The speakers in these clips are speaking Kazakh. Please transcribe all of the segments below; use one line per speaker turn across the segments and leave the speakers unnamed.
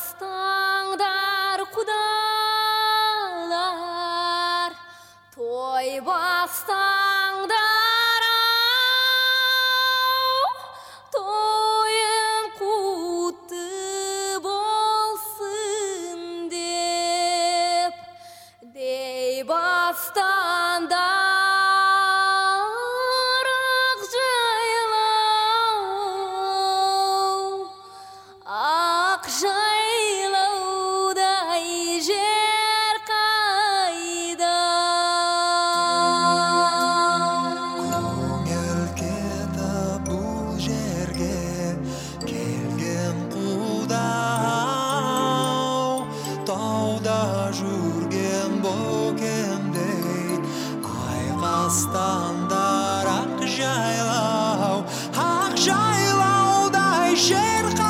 бастаңдар құдалар, той бастаңдар ау, тойың құтты болсын деп, дей бастаңдар жайлаудай жер қайда.
Көңіл кетіп бұл жерге келген құда-ау, тауда жүрген бөкендей айқастандар ақ жайлаудай жер қайда.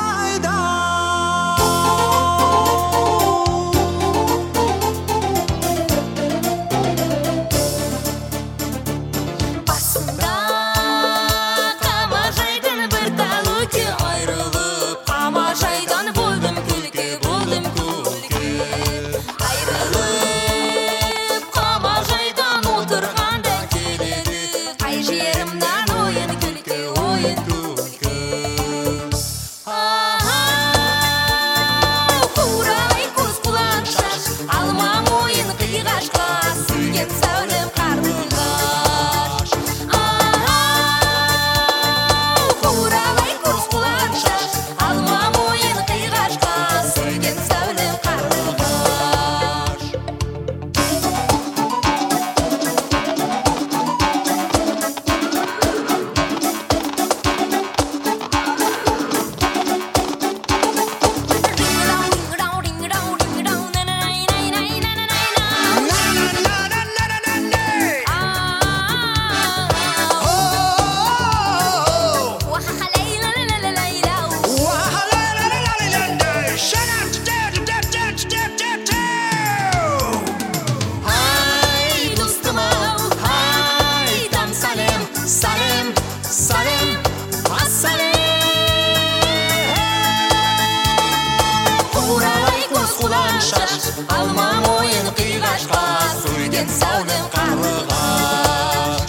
Алма мойын қиғашқа, сүйген сәулем қарлығаш.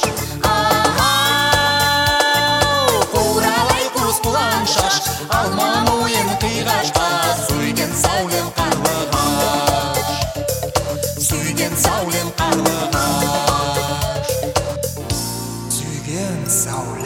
Қуралай құз құлан шаш, алма мойын қиғашқа, сүйген сәулем қарлығаш. Сүйген сәулем қарлығаш.
Сүйген сәулем